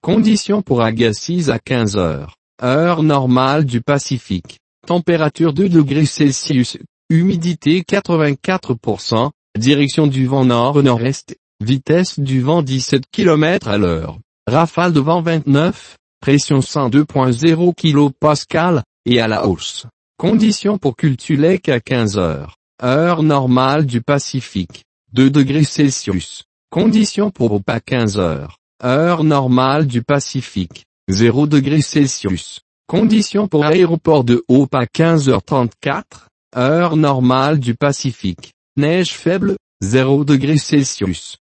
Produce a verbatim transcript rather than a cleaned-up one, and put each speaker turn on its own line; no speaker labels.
Conditions pour Agassiz à quinze heures, heure normale du Pacifique. Température deux degrés Celsius, humidité quatre-vingt-quatre pour cent, direction du vent nord-nord-est, vitesse du vent dix-sept kilomètres à l'heure, rafale de vent vingt-neuf, pression cent deux virgule zéro kilopascales, et à la hausse. Conditions pour Kultulek à quinze heures, heure normale du Pacifique, deux degrés Celsius. Conditions pour Hope à quinze heures, heure normale du Pacifique, zéro degré Celsius. Conditions pour aéroport de Hope à quinze heures trente-quatre, heure normale du Pacifique, neige faible, zéro degré Celsius.